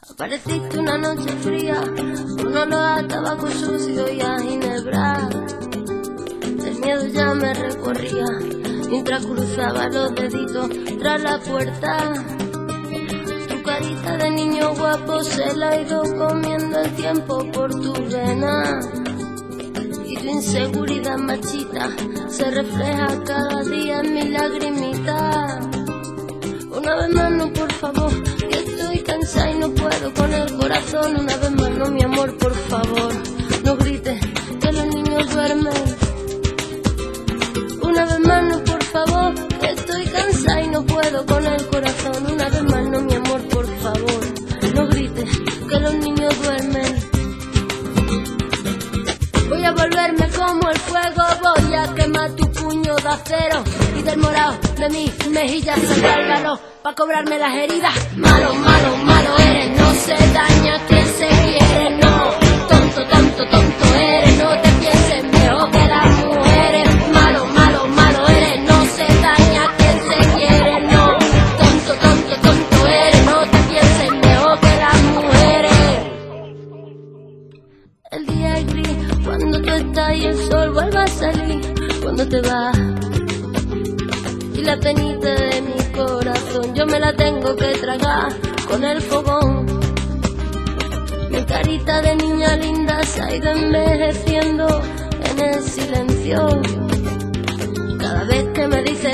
Apareciste una noche fría, un olor a tabaco sucio y a ginebra. El miedo ya me recorría mientras cruzaba los deditos tras la puerta. Tu carita de niño guapo se la ha ido comiendo el tiempo por tu vena. Y tu inseguridad machita se refleja cada día en mi lagrimita. Una vez más no, por favor, que estoy cansada y no puedo con el corazón. Una vez más no, mi amor, por favor, no grites que los niños duermen. Una vez más no, por favor, que estoy cansada y no puedo con el corazón. Una vez más no, mi amor, por favor, no grites que los niños duermen. Voy a volverme como el fuego, voy a quemar tu puño de acero y del morado de mis mejillas saldrá el valor pa' cobrarme las heridas. Malo, malo, malo eres, no se daña quien se quiere, no. Tonto, tonto, tonto eres, no te pienses mejor que las mujeres. Malo, malo, malo eres, no se daña quien se quiere, no. Tonto, tonto, tonto eres, no te pienses mejor que las mujeres. El día es gris cuando tú estás y el sol vuelve a salir cuando te vas. Y la penita de mi corazón yo me la tengo que tragar con el fogón. Mi carita de niña linda se ha ido envejeciendo en el silencio.